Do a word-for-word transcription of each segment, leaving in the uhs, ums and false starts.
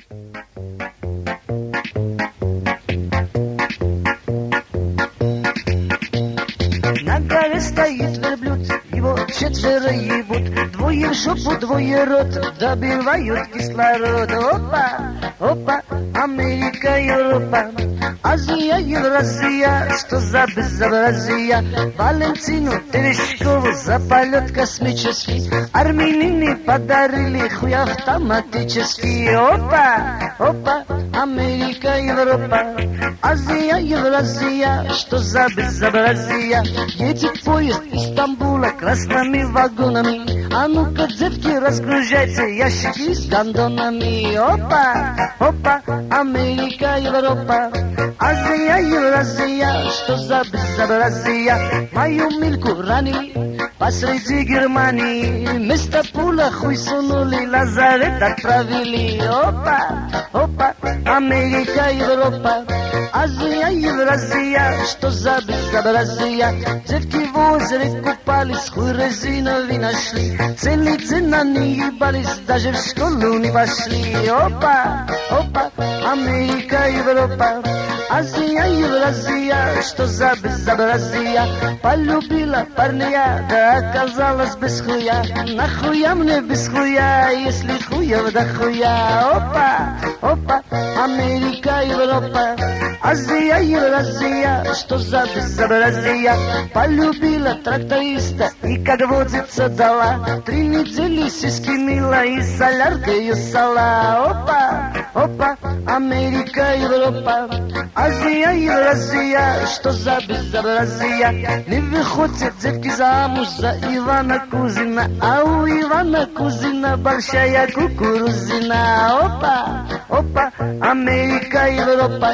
На горе стоит верблюд, его четверо ебут, двое в жопу, двое рот, добивают кислород. Опа, опа, Америка, Европа, Азия, Евразия, что за безобразие? Валентину Терещкову за полет космический армянины подарили хуй автоматический. Опа, опа, Америка, Европа, Азия, Евразия, что за безобразие? Едет поезд из Стамбула красными вагонами. А ну-ка, девки, разгружайте ящики с гондонами. Опа, опа, Америка, Европа, Азия, Евразия, что за безобразие? Мою Мильку ранили посреди Германии, вместо пуля хуй сунули, лазарет отправили. Опа, опа, Америка, Европа, Азия, Евразия, что за безобразие? Девки в озере купались, хуй резиновый нашли, целый день они ебались, даже в школу не пошли. Опа, опа, Америка, Европа, Азия, Евразия, что за безобразие? Полюбила парня, да оказалась без хуя. Нахуя мне без хуя, если хуев да хуя? Опа, опа, Америка, Европа, Азия, Евразия, что за безобразие? Полюбила тракториста и, как водится, дала три недели сиськи мила и соляркою сала. Опа, опа, Америка, Европа, Азия, Евразия, что за безобразие? Не выходят девки замуж за Ивана Кузина, а у Ивана Кузина большая кукурузина. Опа, опа, Америка, Европа,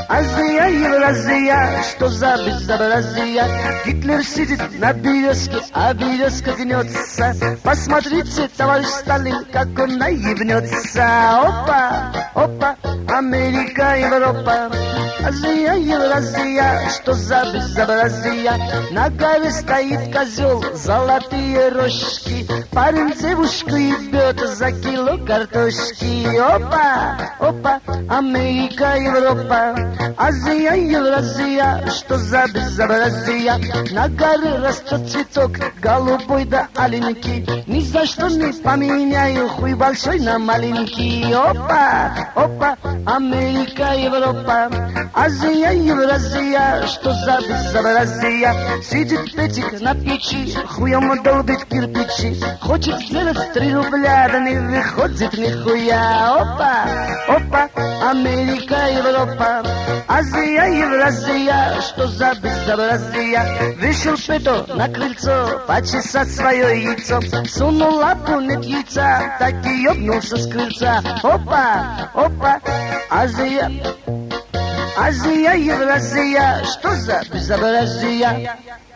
Азия, Евразия, что за безобразие? Гитлер сидит на березке, а березка гнется. Посмотрите, товарищ Сталин, как он наебнется. Опа, опа, Америка, Европа, Азия, Евразия, что за безобразие? На горе стоит козел, золотые рожки, парень девушку ебет за кило картошки. Опа, опа, Америка, Европа, Азия, Евразия, что за безобразие? На горе растет цветок, голубой да аленький, ни за что не поменяю хуй большой на маленький. Опа, опа, Америка, Европа, Азия, Евразия, что за безобразие? Сидит Петик на печи, хуем долбит кирпичи, хочет сделать три рубля, да не выходит нихуя. Опа, опа, Америка, Европа, Азия, Евразия, что за безобразие? Вышел Петр на крыльцо почесать свое яйцо, сунул лапу, нет яйца, так и ёбнулся с крыльца. Опа, опа, Азия, Азия, Евразия, что за безобразие?